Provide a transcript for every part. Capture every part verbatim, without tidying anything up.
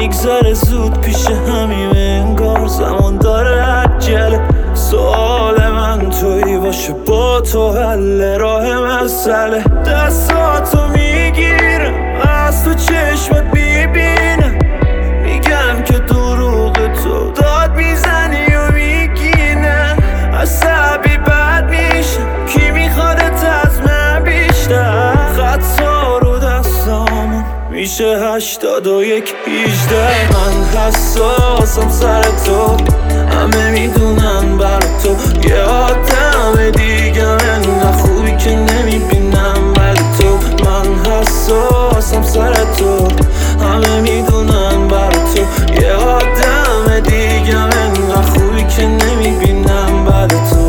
میگذره زود پیش همیم انگار زمان داره عجله. سوال من تویی باشه با تو حل راه مسئله. دستاتو میگیرم از تو چشمت میبینم میگم که دروغ تو داد میزنی و میگی نه. عصبی بد میشم کی میخوادت از من بیشتر. خطا رو دستامون میشه هشتاد و یک هیجده. من حساسم سر تو همه میدونن بر تو یه آدم دیگه انقدر خوبی که نمیبینم ولی تو. من حساسم سر تو همه میدونن بر تو یه آدم دیگه انقدر خوبی که نمیبینم بعد تو.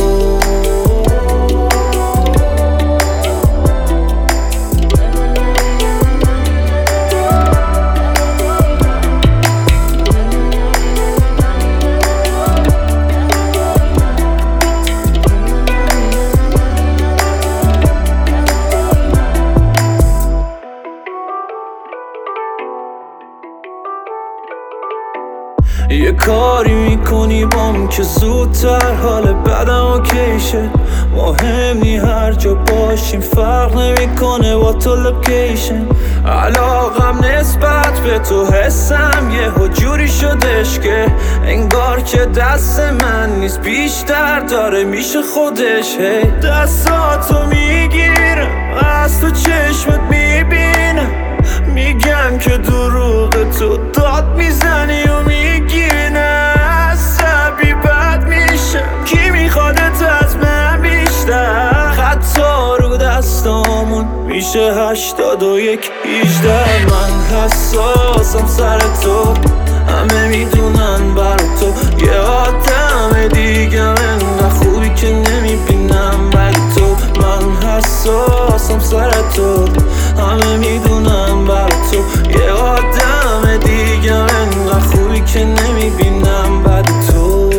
یه کاری میکنی بام که زودتر حال بدم اوکی شه. مهم نی هر جا باشیم فرق نمیکنه با تو لوکیشن. علاقم نسبت به تو حسم یه جوری شدش که انگار که دست من نیست بیشتر داره میشه خودش. هی دستاتو میگیرم از تو چشمت میبینم میگم که دروغ تو داد میزنی و میگی نه. عصبی بد میشم کی میخوادت از من بیشتر. خطا رو دستامون میشه هشتاد و یک هیجده. من حساسم سر تو همه میدونن بر تو یه آدم دیگه انقدر خوبی که نمیبینم ولی تو. من حساسم سر تو همه میدونن بر تو یه آدم دیگه انقدر خوبی که نمیبینم بعد تو.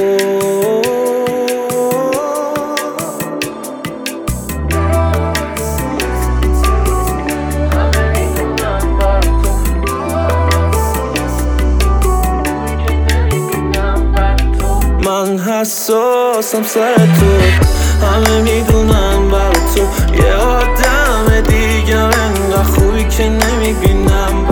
من حساسم سر تو همه میدونن بر تو یه آدم دیگه انقدر خوبی که نمیبینم.